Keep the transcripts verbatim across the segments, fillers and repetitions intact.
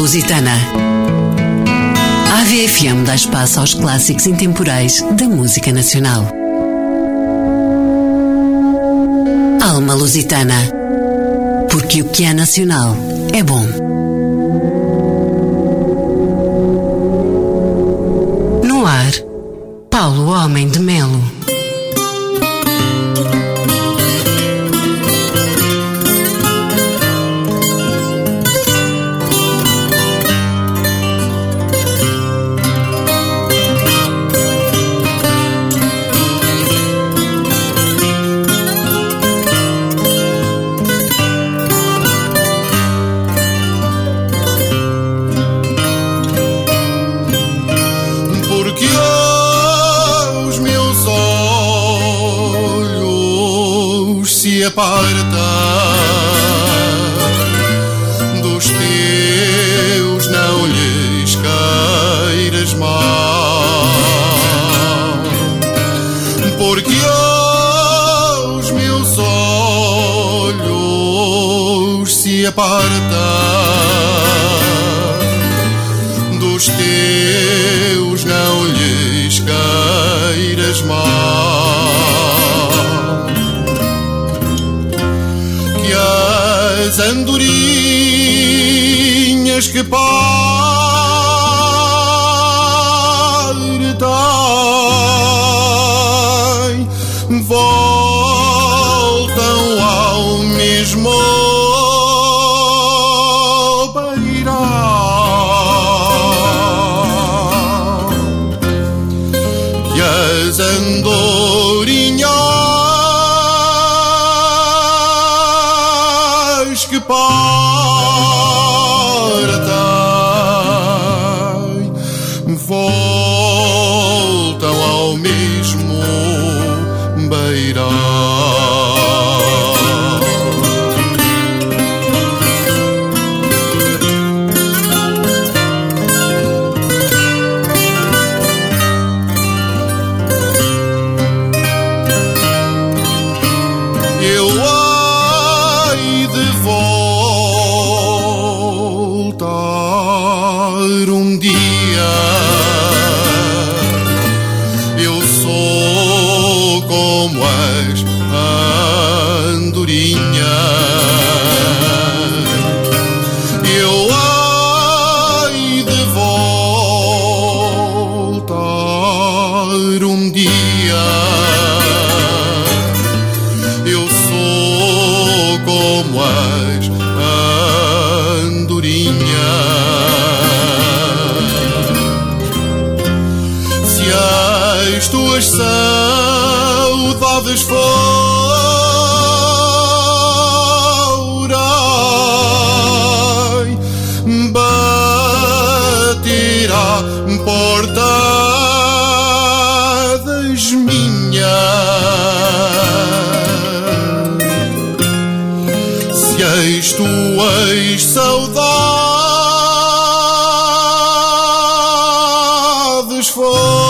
Lusitana. A AVE F M dá espaço aos clássicos intemporais da música nacional. Alma Lusitana. Porque o que é nacional é bom. No ar, Paulo Homem de Melo. Aparta dos teus, não lhes queiras mal, porque aos meus olhos se aparta dos teus, não lhes queiras mal. As andorinhas que partem voltam ao mesmo beiral, que as andorinhas que partem voltam ao mesmo beiral. Saudades forem bater à porta das minhas, se as tuas saudades forem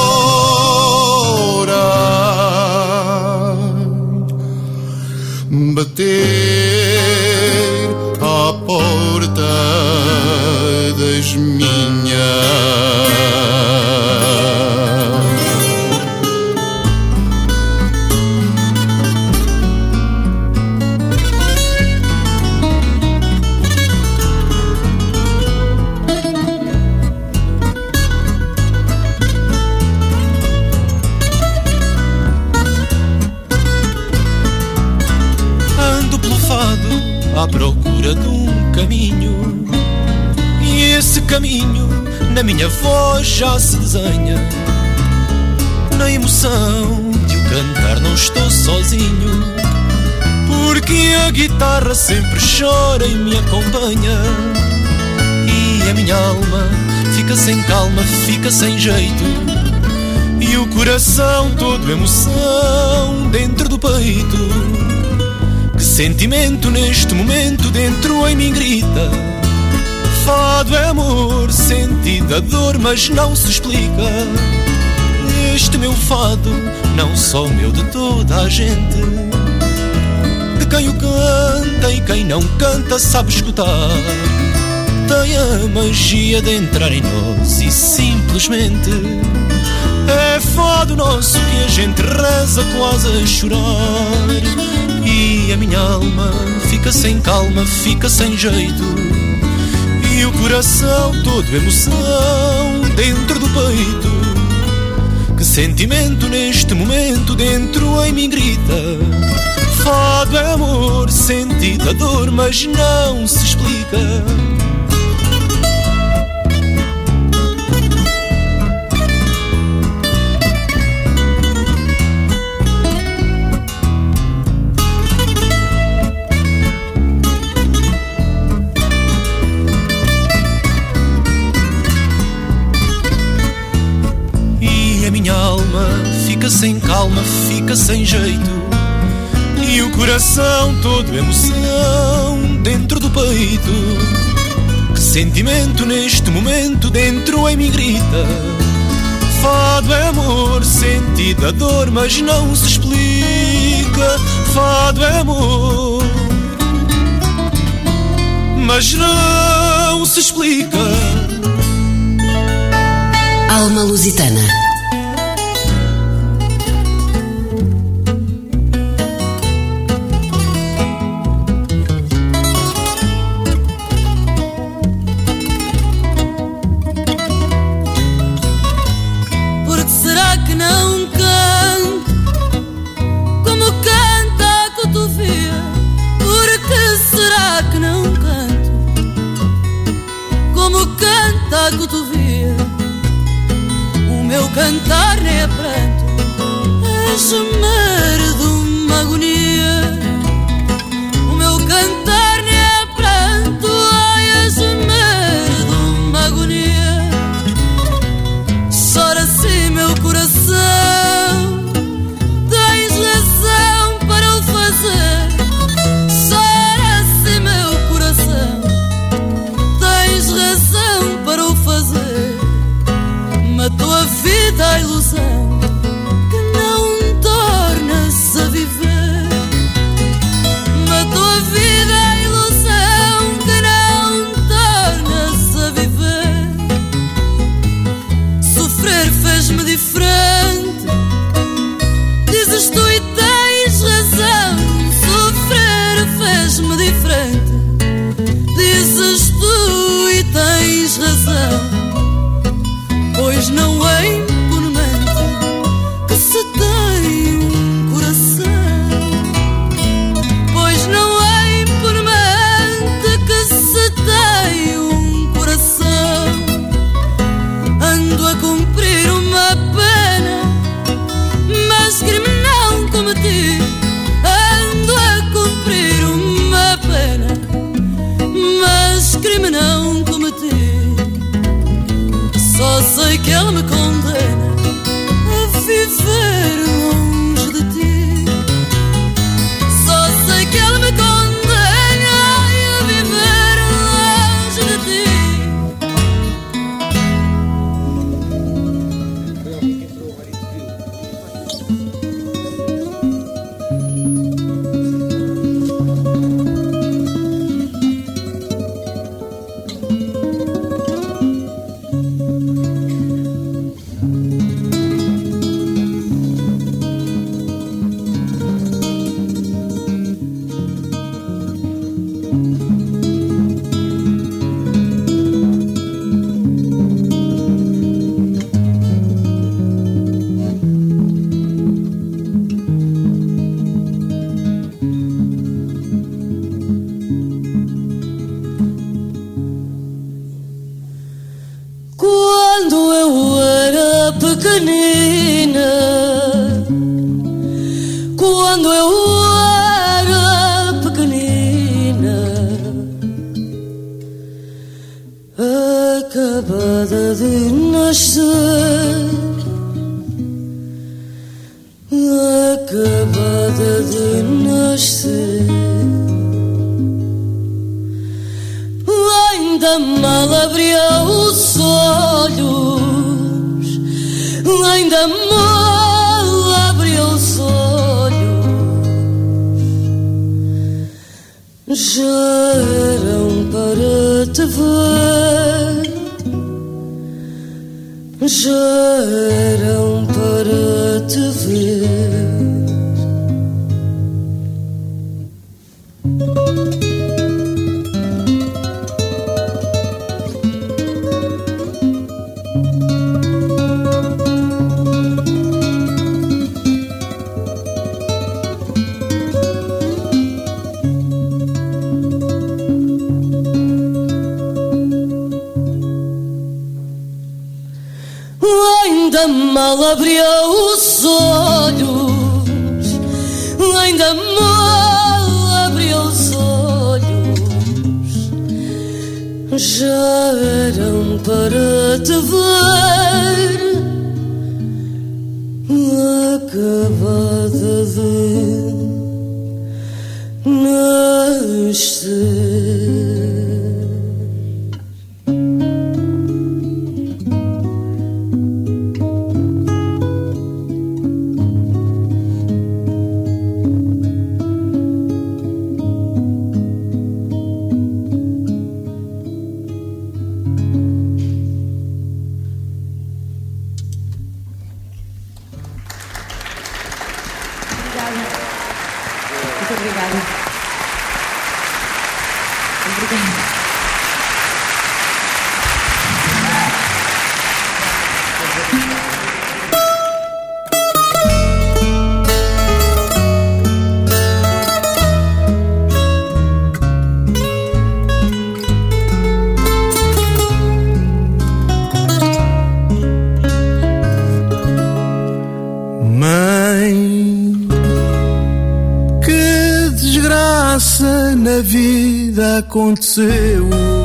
bater à porta das minhas. À procura de um caminho, e esse caminho na minha voz já se desenha. Na emoção de o cantar não estou sozinho, porque a guitarra sempre chora e me acompanha. E a minha alma fica sem calma, fica sem jeito, e o coração todo emoção dentro do peito. Que sentimento neste momento dentro em mim grita. Fado é amor, sentido a dor, mas não se explica. Este meu fado, não só meu, de toda a gente, de quem o canta e quem não canta sabe escutar. tem a magia de entrar em nós e simplesmente é fado nosso que a gente reza quase a chorar. E a minha alma fica sem calma, fica sem jeito, e o coração todo emoção dentro do peito. Que sentimento neste momento dentro em mim grita. Fado é amor, sentido a dor, mas não se explica. E a minha alma fica sem calma, fica sem jeito, e o coração todo emoção dentro do peito. Que sentimento neste momento dentro em mim grita. Fado é amor, sentido a dor, mas não se explica. Fado é amor, mas não se explica. Alma Lusitana. A cotovia, o meu cantar nem é pranto, é gemer de uma agonia. O meu cantar nem é pranto, ai, é gemer de uma agonia. Chora assim meu coração, tens razão para o fazer. Chora assim meu coração, tens razão para o fazer. Matou a vida a ilusão que não torna-se a viver. Matou a vida a ilusão que não torna-se a viver. Sofrer fez-me diferente, dizes tu e tens razão. Sofrer fez-me diferente, dizes tu e tens razão. Pois não é impunemente que se tem um coração. Pois não é impunemente que se tem um coração. Ando a cumprir uma pena, mas crime não cometi. Ando a cumprir uma pena, mas crime não cometi. Só sei que ela me condena a viver longe de ti. Só sei que ela me condena a viver longe de ti. Pequenina, quando eu era pequenina, acabada de nascer, acabada de nascer, ainda mal abria os olhos, ainda mal abria os olhos, já eram para te ver, já eram para te ver. Ainda mal abriu os olhos, ainda mal abriu os olhos, já eram para te ver, acabada de nascer. Na vida aconteceu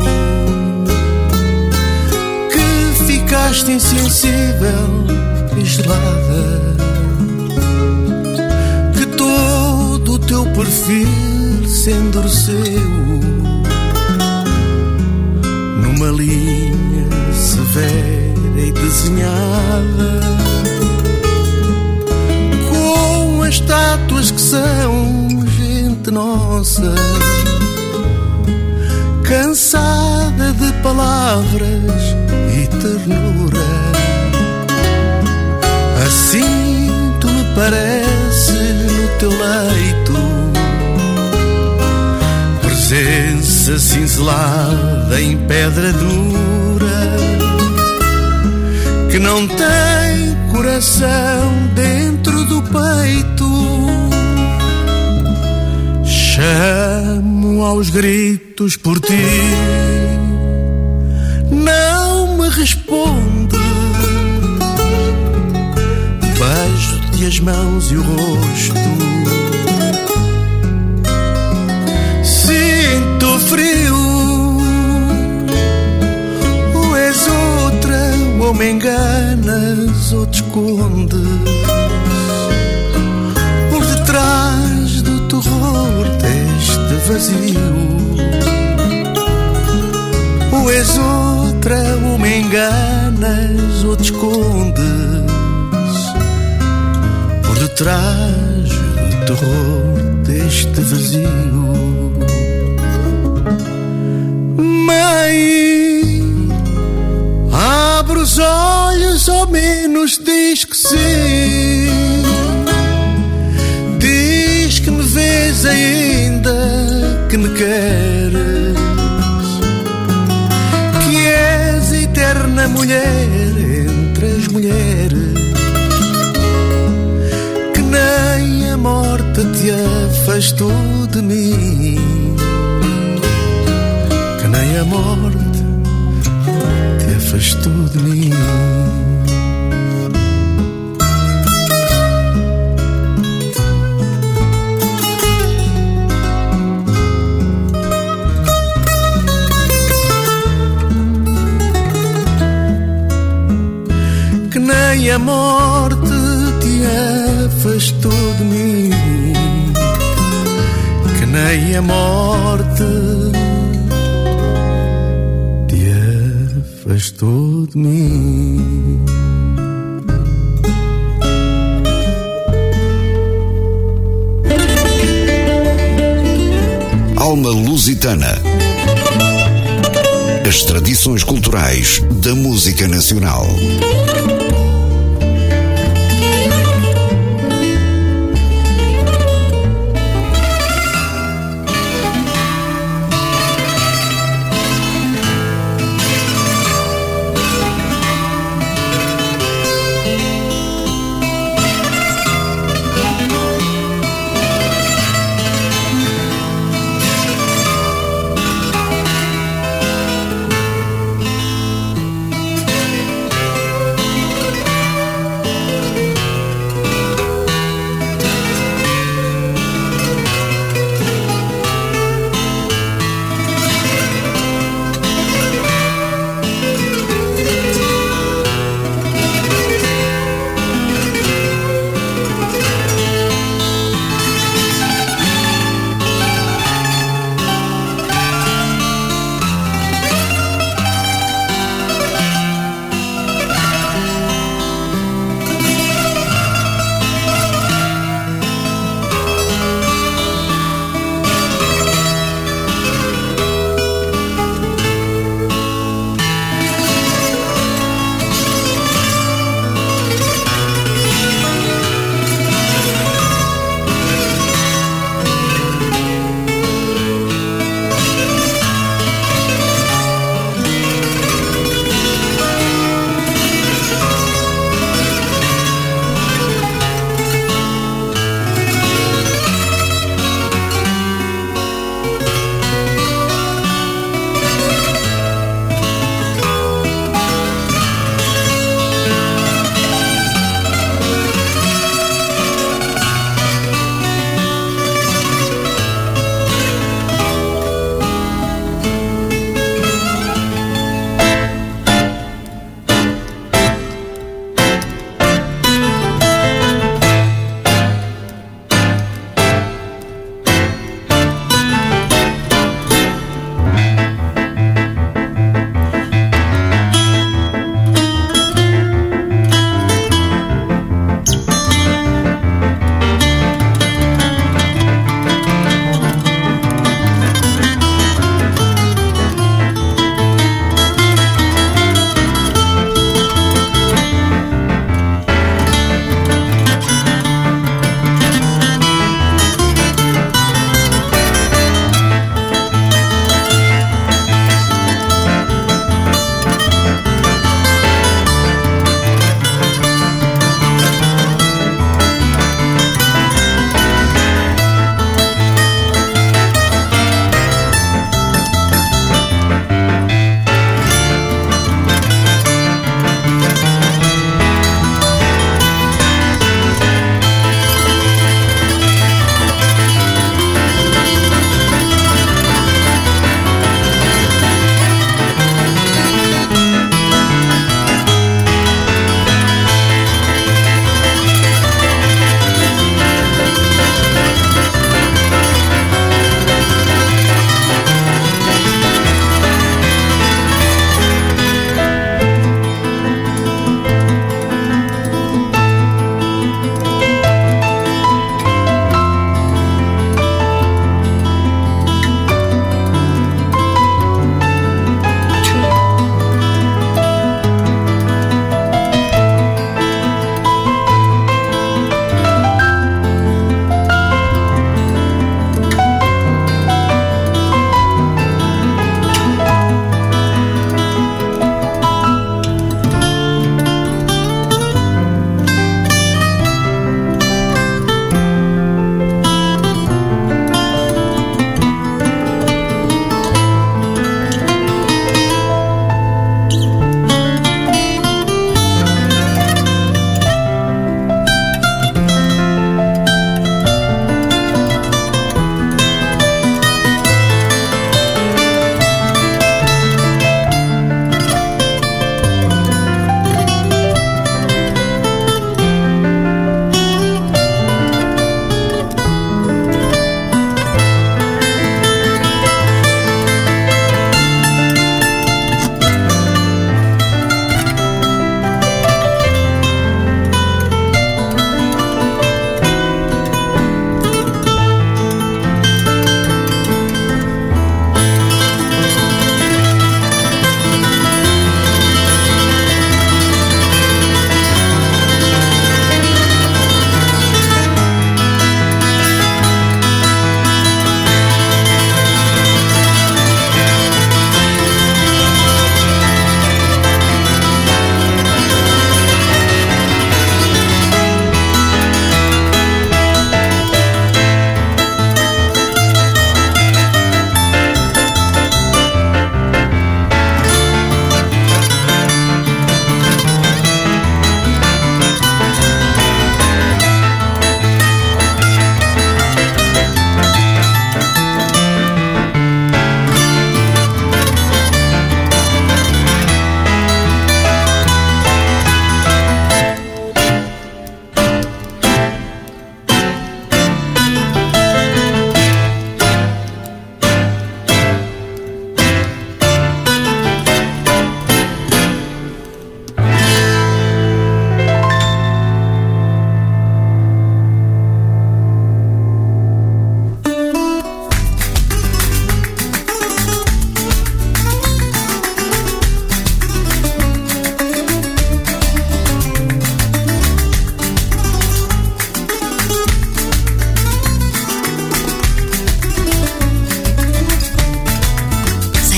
que ficaste insensível e gelada, que todo o teu perfil se endureceu numa linha severa e desenhada, com as estátuas que são gente nossa, cansada de palavras e ternura. Assim tu me pareces no teu leito, presença cinzelada em pedra dura, que não tem coração dentro do peito. Chamo aos gritos por ti, não me respondes. Beijo-te as mãos e o rosto, sinto frio. Ou és outra, ou me enganas, ou te escondes por detrás do terror deste vazio. Ou és outra, ou me enganas, ou te escondes por detrás do terror deste vazio. Mãe, abre os olhos, ao menos diz que sim. Diz que me vês ainda, que me queres, que és eterna mulher entre as mulheres, que nem a morte te afastou de mim, que nem a morte te afastou de mim. Que nem a morte te afastou de mim, que nem a morte te afastou de mim. Alma Lusitana. As tradições culturais da música nacional.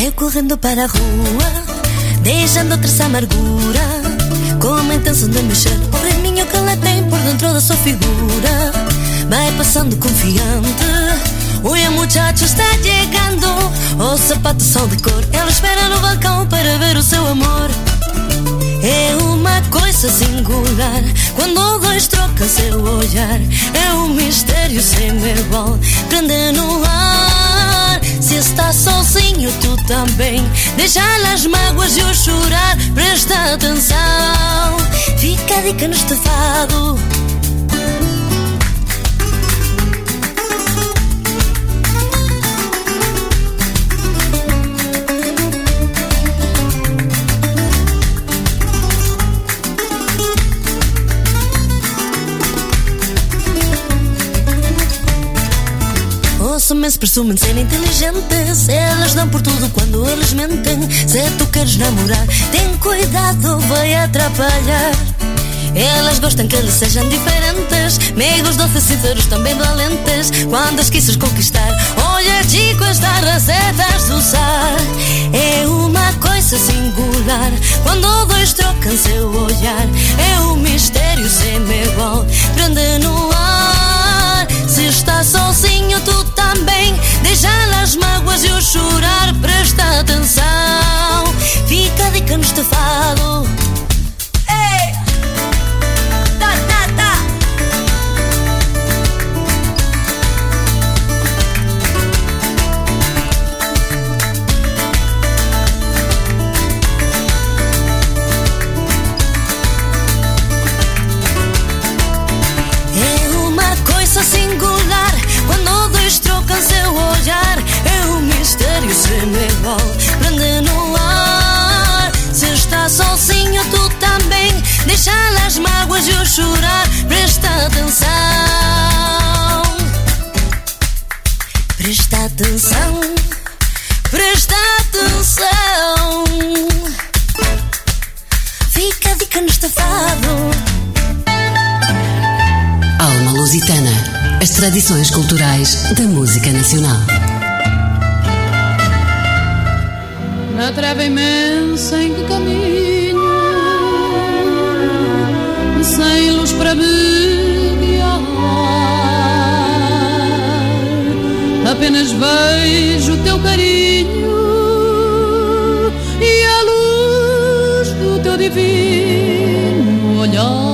Eu correndo para a rua, deixando atrás a amargura, com a intenção de mexer o ritminho que ela tem por dentro da sua figura. Vai passando confiante, o muchacho está chegando, os sapatos são de cor, ela espera no balcão para ver o seu amor. É uma coisa singular quando dois trocam seu olhar, é um mistério sem igual, prende no ar. Se está sozinho tu também, deixa as mágoas e o chorar, presta atenção, fica a dica neste fado. Os homens presumem ser inteligentes, elas dão por tudo quando eles mentem. Se tu queres namorar, tem cuidado, vai atrapalhar. Elas gostam que eles sejam diferentes, meigos, doces, sinceros, também valentes. Quando as quises conquistar, olha chico, estas recetas de usar. É uma coisa singular quando dois trocam seu olhar, é um mistério sem igual, prende no ar. Se está sozinho tu também, deixa as mágoas e o chorar, presta atenção, fica a dica neste fado. Ei! Tá, tá, tá! É uma coisa singular quando dois trocam seu olhar, é um mistério sem igual, prende no ar. Se está sozinho tu também, deixa as mágoas e o chorar, presta atenção, presta atenção, presta atenção, fica a dica neste fado. Alma Lusitana, as tradições culturais da música nacional. Na treva imensa em que caminho, sem luz para me guiar, apenas vejo o teu carinho e a luz do teu divino olhar.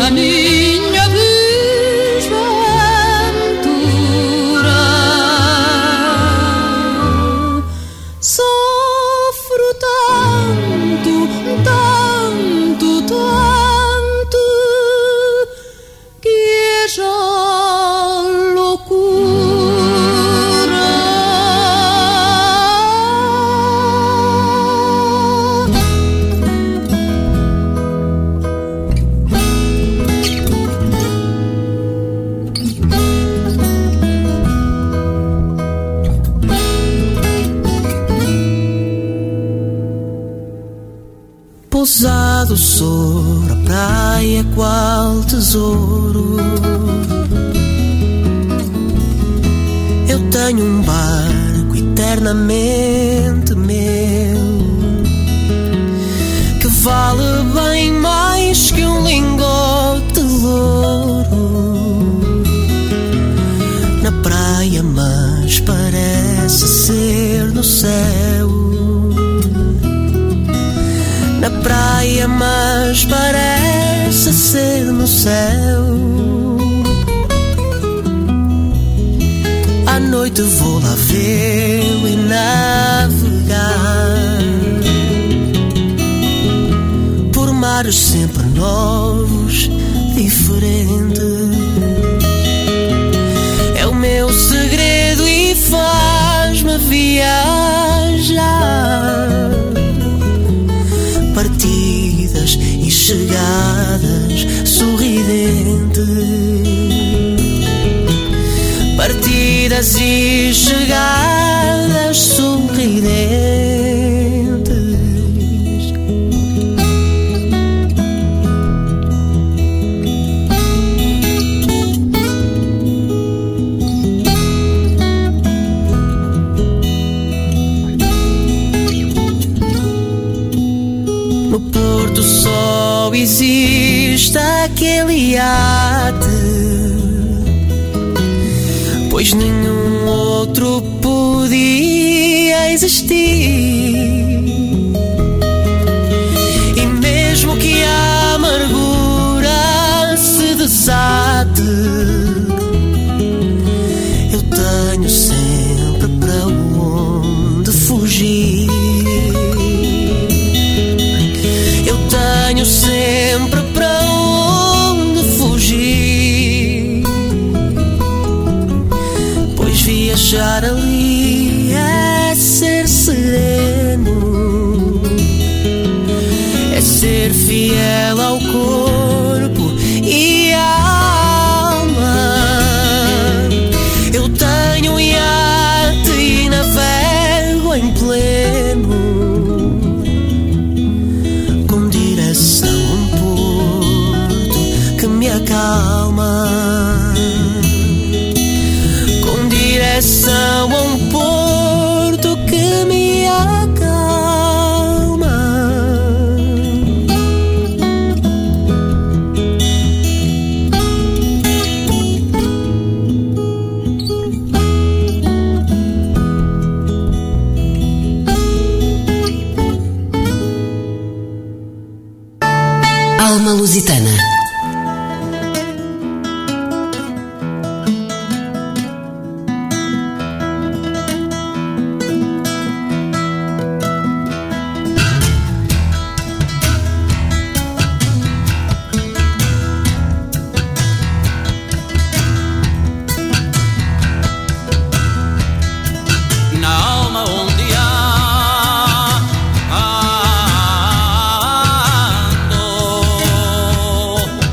na minha desventura. Sofro tanto, tanto, tanto, que é já loucura. Pousado sobre a praia, qual tesouro. Eu tenho um barco eternamente meu, que vale bem mais que um lingote de ouro. Na praia, mas parece ser no céu. Na praia, mas parece ser no céu. À noite vou lá vê-lo e navegar por mares sempre novos, diferentes. É o meu segredo e faz-me viajar. Partidas e chegadas sorridentes. Partidas e chegadas sorridentes. No Porto só existe aquele iate, pois nenhum outro podia existir. E mesmo que a amargura se desate, eu tenho sempre para onde fugir. Eu tenho sempre para onde fugir, pois viajar ali é ser sereno, é ser fiel ao corpo e à alma. Eu tenho um iate e navego em pleno, com direção a um porto que me acalma. Com direção a um porto que me acalma. Alma Lusitana. Na alma onde ando,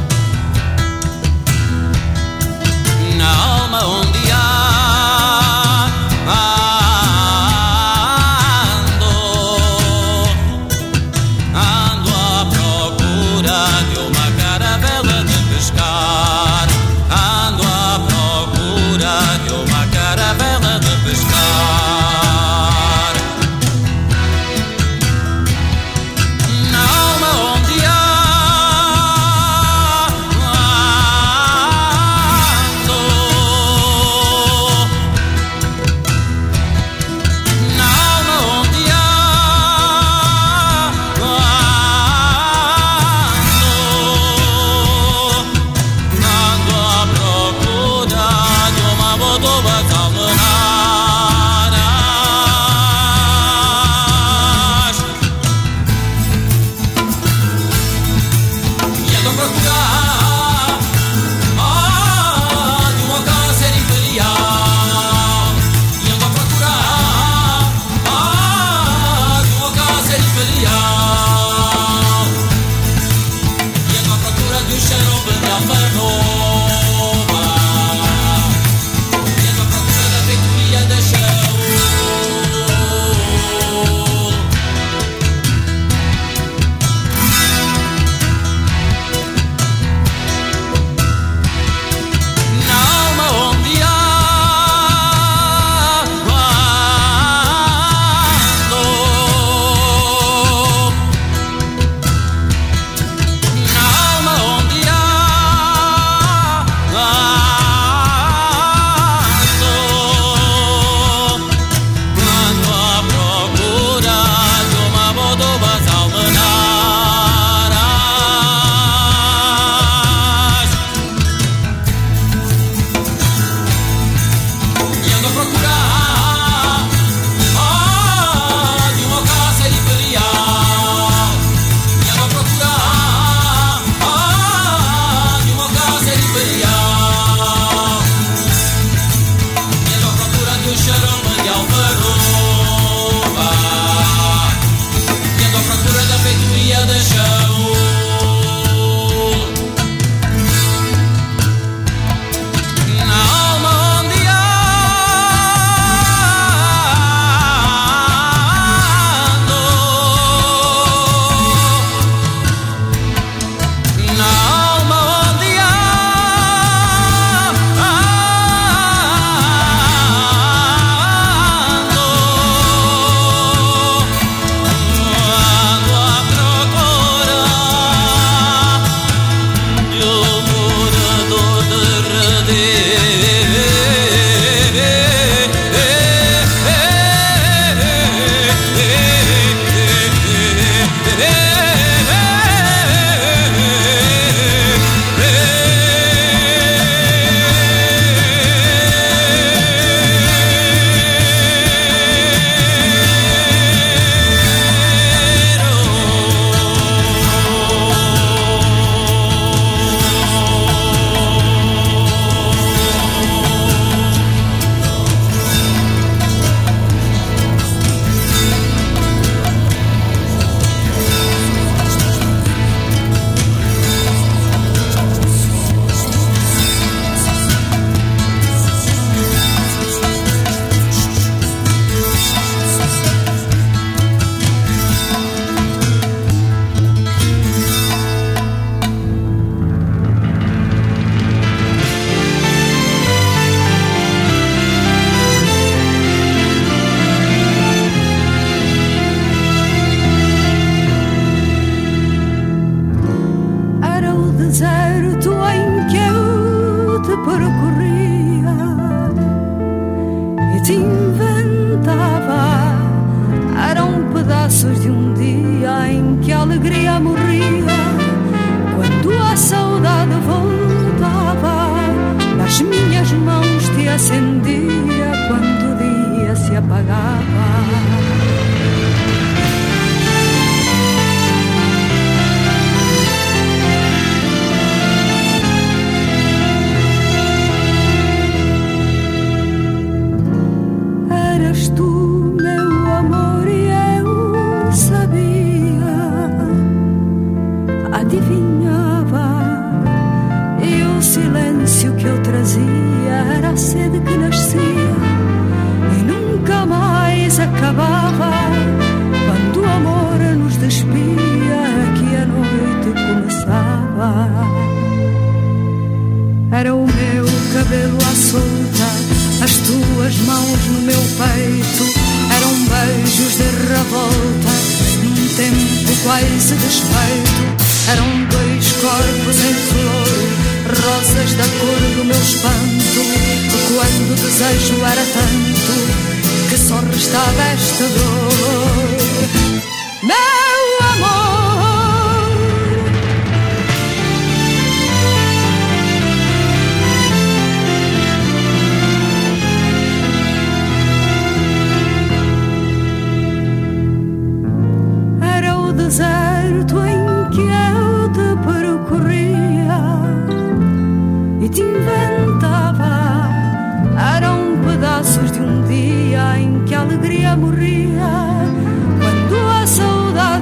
Em que a alegria morria quando a saudade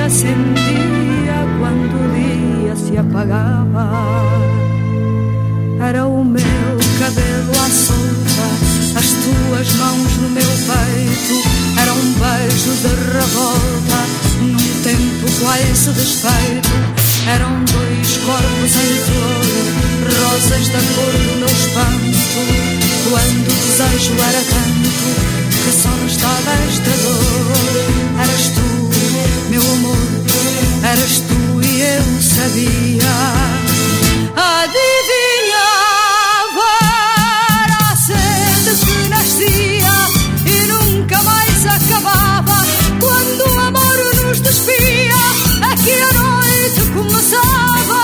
acendia quando o dia se apagava. Era o meu cabelo à solta, as tuas mãos no meu peito. Era um beijo de revolta, num tempo quase desfeito. Eram dois corpos em flor, rosas da cor do meu espanto. Quando o desejo era tanto que só restava esta dor. Eras tu, meu amor, eras tu e eu sabia. Adivinhava, era a sede que nascia e nunca mais acabava. Quando o amor nos despia, aqui a noite começava.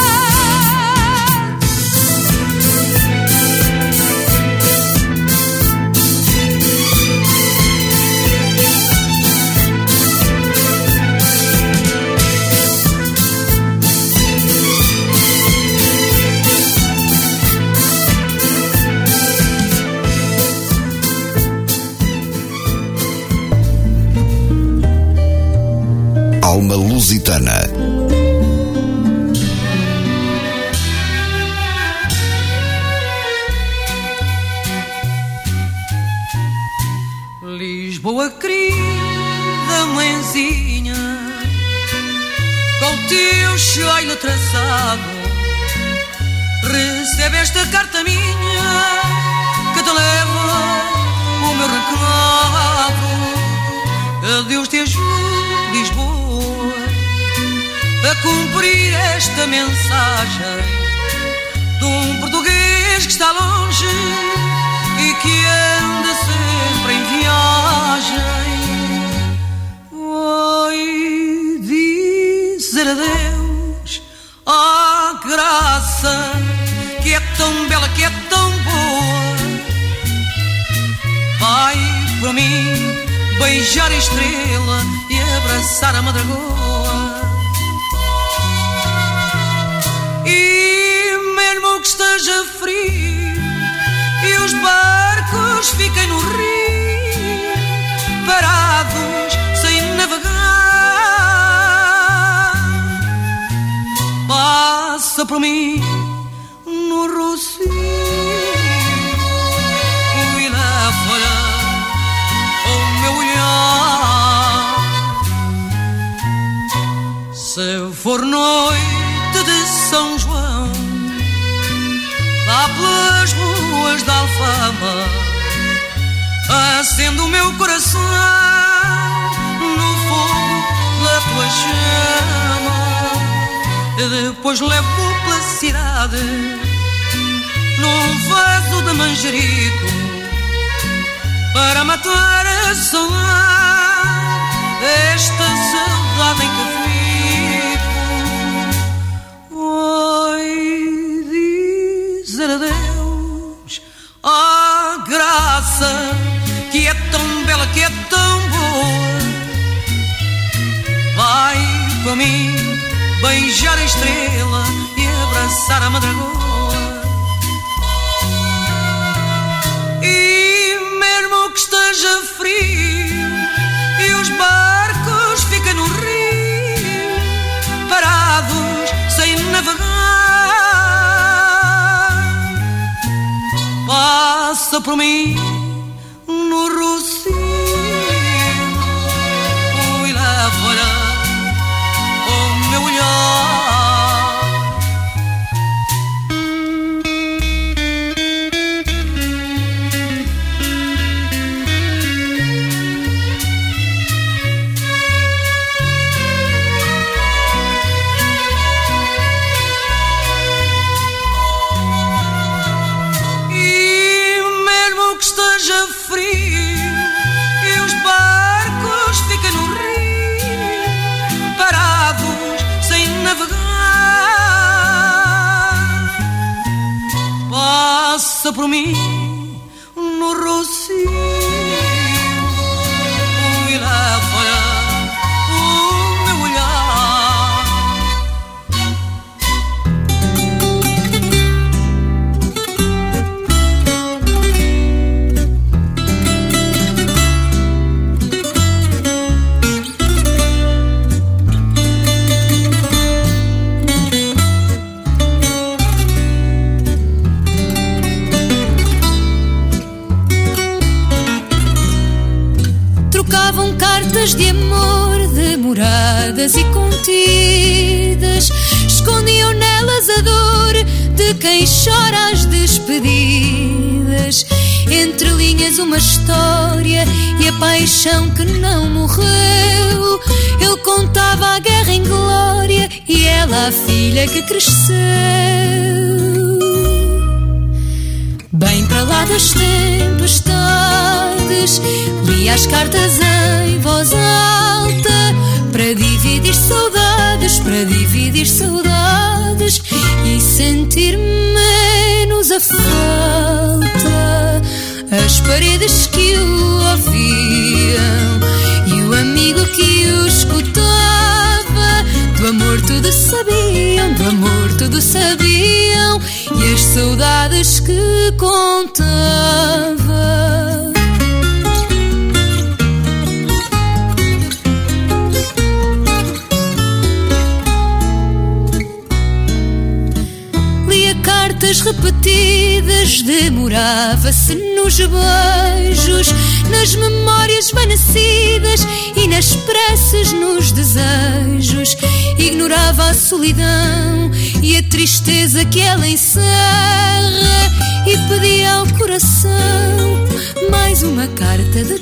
Alma Lusitana. Lisboa querida mãezinha, com o teu cheiro traçado, recebe esta carta minha que te leva o meu recado. Que Deus te ajude, Lisboa, a cumprir esta mensagem de um português que está longe e que anda sempre em viagem. Vai dizer adeus à graça que é tão bela, que é tão boa. Vai para mim beijar a estrela e abraçar a madragoa. E mesmo que esteja frio e os barcos fiquem no rio, parados sem navegar, passa por mim no rocio e lá fora o meu olhar. Se for noite de São João, lá pelas ruas da Alfama, acendo o meu coração no fogo da tua chama. Depois levo pela cidade num vaso de manjericos para matar a saudade desta saudade em que fico. Vai dizer adeus à graça que é tão bela, que é tão boa. Vai para mim beijar a estrela e abraçar a madragoa. E mesmo que esteja frio e os barcos fiquem no rio, parados sem navegar, passa por mim no rocio e lá fora o meu olhar. Esteja frio e os barcos fiquem no rio, parados sem navegar, passa por mim no rocio e lá fora o meu olhar. palavras de amor demoradas e contidas escondiam nelas a dor de quem chora as despedidas. Entre linhas uma história e a paixão que não morreu. Ele contava a guerra em glória e ela a filha que cresceu. Bem para lá das tempestades, lia as cartas em voz alta, para dividir saudades, para dividir saudades e sentir menos a falta. As paredes que o ouviam e o amigo que o escutava, do amor tudo sabiam, do amor tudo sabiam, e as saudades que contava. Lia cartas repetidas, demorava-se nos beijos, nas memórias vanecidas e nas preces, nos desejos. Ignorava a solidão e a tristeza que ela encerra e pedia ao coração mais uma carta de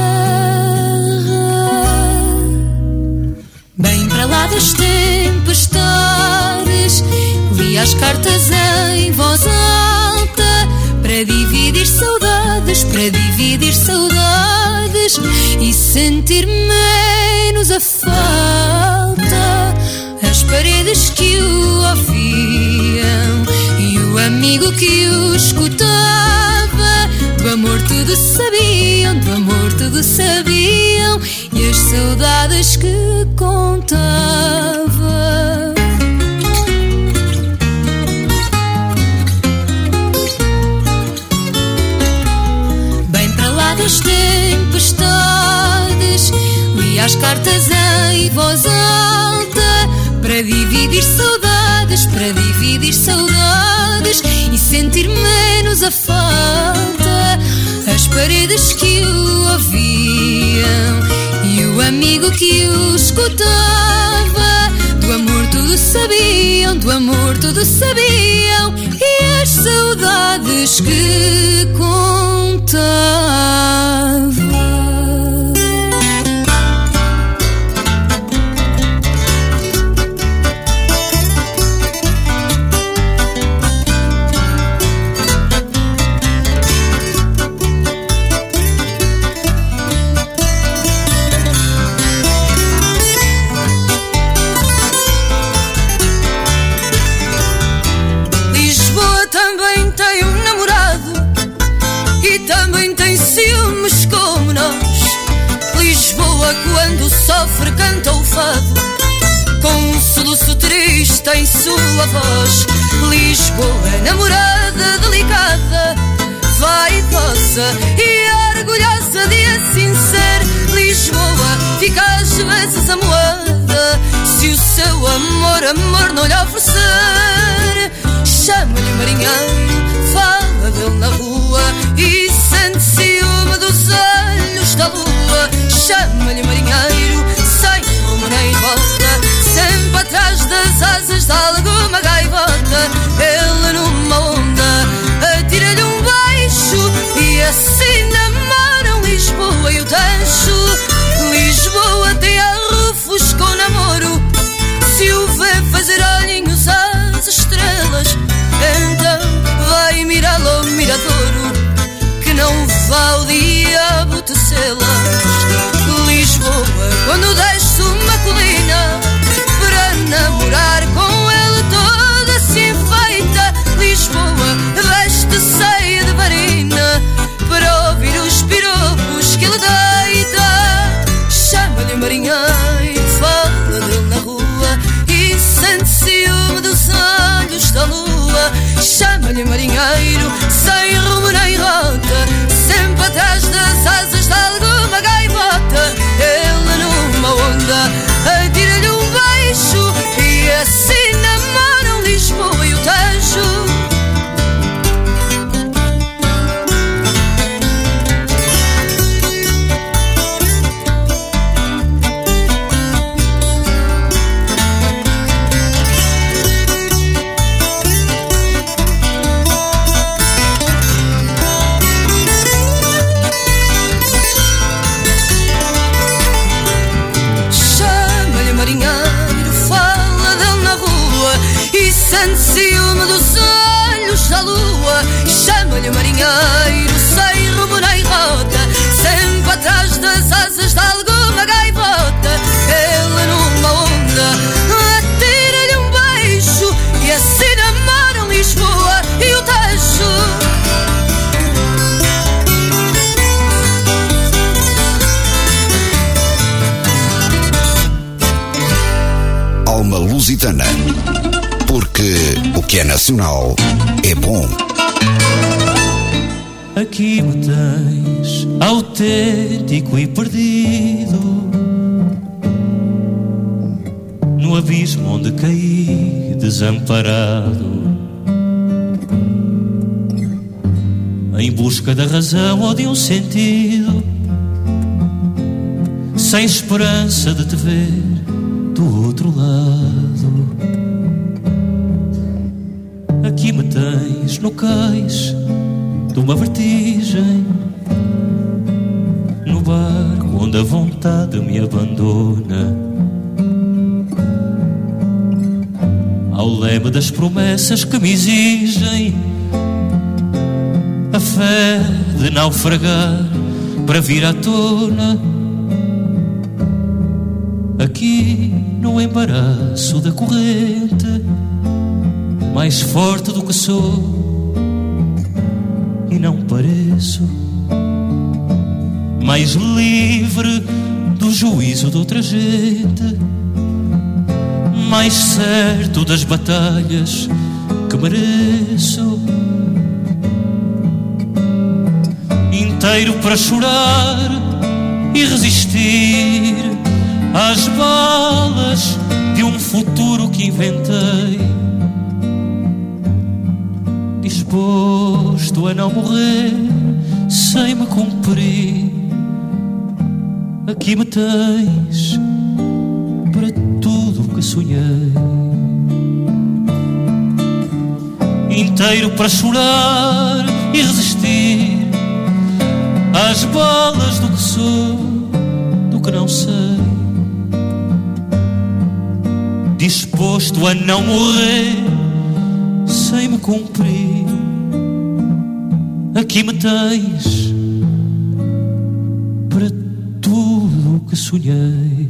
guerra. Bem para lá das tempestades, lia as cartas em voz alta, para dividir saudades, para dividir saudades e sentir menos a falta. As paredes que o ouviam e o amigo que o escutava, do amor tudo sabiam, do amor tudo sabiam, e as saudades que contava. Das tempestades, lia as cartas em voz alta, para dividir saudades, para dividir saudades e sentir menos a falta. As paredes que o ouviam e o amigo que o escutava, do amor tudo sabiam, do amor tudo sabiam, e as saudades que contava. Quando sofre canta o fado, com um soluço triste em sua voz. Lisboa, namorada delicada, vaidosa e orgulhosa de assim ser. Lisboa fica às vezes amoada, se o seu amor, amor não lhe oferecer. Chama-lhe marinheiro, fala dele na rua e sente ciúme dos olhos da lua. Chama-lhe marinheiro, sem rumo nem volta, sempre atrás das asas de alguma gaivota. Ele numa onda atira-lhe um beijo e assim namoram Lisboa e o Tancho. Lisboa tem arrufos com namoro, se o vê fazer olhinhos às estrelas, então vai mirá-lo ao miradouro, que não vá o diabo tecê-las. Lisboa, quando desce uma colina para namorar com ele toda assim feita, Lisboa veste ceia de varina para ouvir os piropos que ele deita. Chama-lhe marinheiro, fala dele na rua e sente ciúme dos olhos da lua. Chama-lhe marinheiro, sem rumo nem rota, sempre atrás das asas de alguma gaivota. Ele numa onda atira-lhe um beijo e assim namoram Lisboa e o Tancho. sente ciúme dos olhos da lua, chama-lhe marinheiro sem rumo nem rota, sempre atrás das asas de alguma gaivota. Ele numa onda atira-lhe um beijo e assim namoram Lisboa e o Tejo. Alma Lusitana, porque o que é nacional é bom. Aqui me tens, autêntico e perdido, no abismo onde caí desamparado, em busca da razão ou de um sentido, sem esperança de te ver do outro lado. Aqui me tens no cais de uma vertigem, no barco onde a vontade me abandona, ao leme das promessas que me exigem a fé de naufragar para vir à tona. Aqui no embaraço da corrente, mais forte do que sou e não pareço, mais livre do juízo de outra gente, mais certo das batalhas que mereço, inteiro para chorar e resistir às balas de um futuro que inventei, disposto a não morrer sem me cumprir. Aqui me tens para tudo o que sonhei, inteiro para chorar e resistir às balas do que sou, do que não sei, disposto a não morrer sem me cumprir. Aqui me tens para tudo o que sonhei.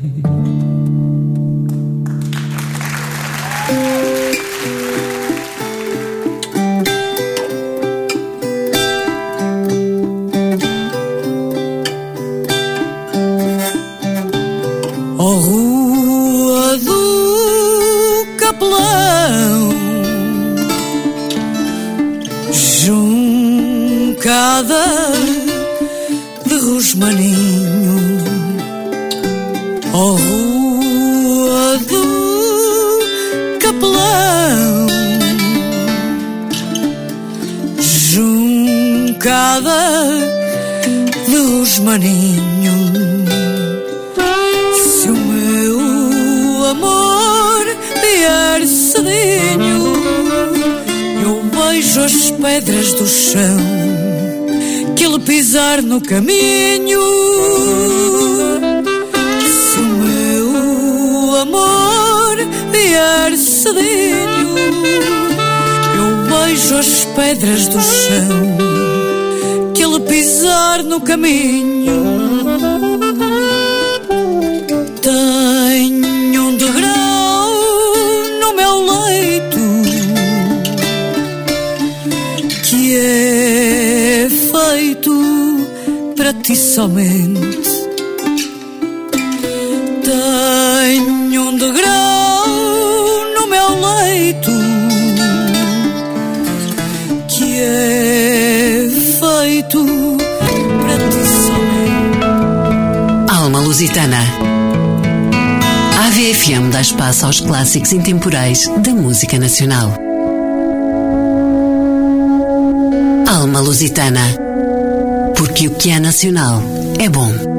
Oh, Rua do Capelão, juncada de rosmaninho. Oh, Rua do Capelão, juncada de rosmaninho. Se o meu amor vier cedinho, eu beijo as pedras do chão que ele pisar no caminho. Se o meu amor vier cedinho, eu beijo as pedras do chão que ele pisar no caminho. Tenho um degrau no meu leito que é feito para ti somente. Tenho um degrau no meu leito que é feito para ti somente. Alma Lusitana. A V F M dá espaço aos clássicos intemporais da música nacional. Alma Lusitana, porque o que é nacional é bom.